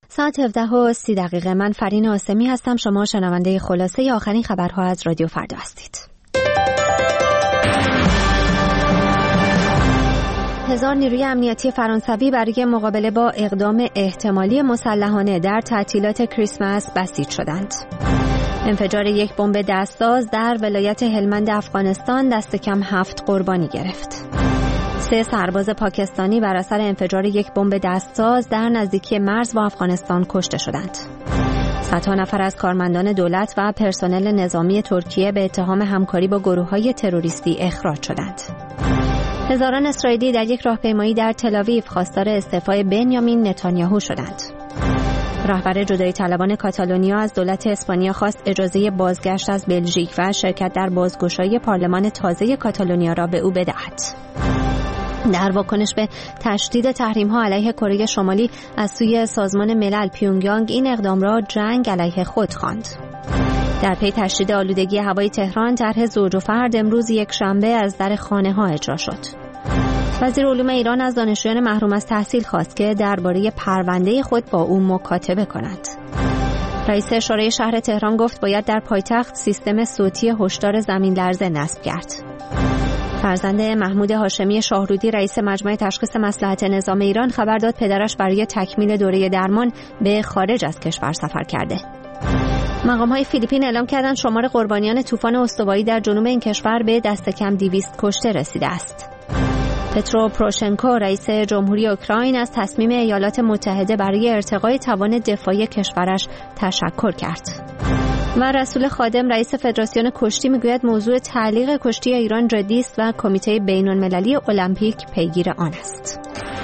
ساعت 17:30 من فرین آسمی هستم. شما شنونده خلاصه آخرین خبرها از رادیو فردا هستید. 1000 نیروی امنیتی فرانسوی برای مقابله با اقدام احتمالی مسلحانه در تعطیلات کریسمس بسیج شدند. انفجار یک بمب دستساز در ولایت هلمند افغانستان دست کم 7 قربانی گرفت. 3 سرباز پاکستانی بر اثر انفجار یک بمب دستساز در نزدیکی مرز با افغانستان کشته شدند. صدها نفر از کارمندان دولت و پرسنل نظامی ترکیه به اتهام همکاری با گروه‌های تروریستی اخراج شدند. هزاران اسرائیلی در یک راهپیمایی در تل‌آویو خواستار استعفای بنیامین نتانیاهو شدند. رهبر جدایی طلبان کاتالونیا از دولت اسپانیا خواست اجازه بازگشت از بلژیک و شرکت در بازگشایی پارلمان تازه کاتالونیا را به او بدهد. در واکنش به تشدید تحریم‌ها علیه کره شمالی از سوی سازمان ملل، پیونگیانگ این اقدام را جنگ علیه خود خواند. در پی تشدید آلودگی هوای تهران، طرح زوج و فرد امروز یک شنبه از در خانه‌ها اجرا شد. وزیر علوم ایران از دانشجویان محروم از تحصیل خواست که درباره پرونده خود با او مکاتبه کنند. رئیس شورای شهر تهران گفت باید در پایتخت سیستم صوتی هشدار زمین لرزه نصب کرد. فرزند محمود هاشمی شاهرودی رئیس مجمع تشخیص مصلحت نظام ایران خبر داد پدرش برای تکمیل دوره درمان به خارج از کشور سفر کرده. مقام‌های فیلیپین اعلام کردند شمار قربانیان طوفان استوایی در جنوب این کشور به دست کم 200 کشته رسیده است. پترو پروشنکو رئیس جمهوری اوکراین از تصمیم ایالات متحده برای ارتقای توان دفاعی کشورش تشکر کرد. و رسول خادم رئیس فدراسیون کشتی میگوید موضوع تعلیق کشتی ایران جدی است و کمیته بین‌المللی المپیک پیگیر آن است.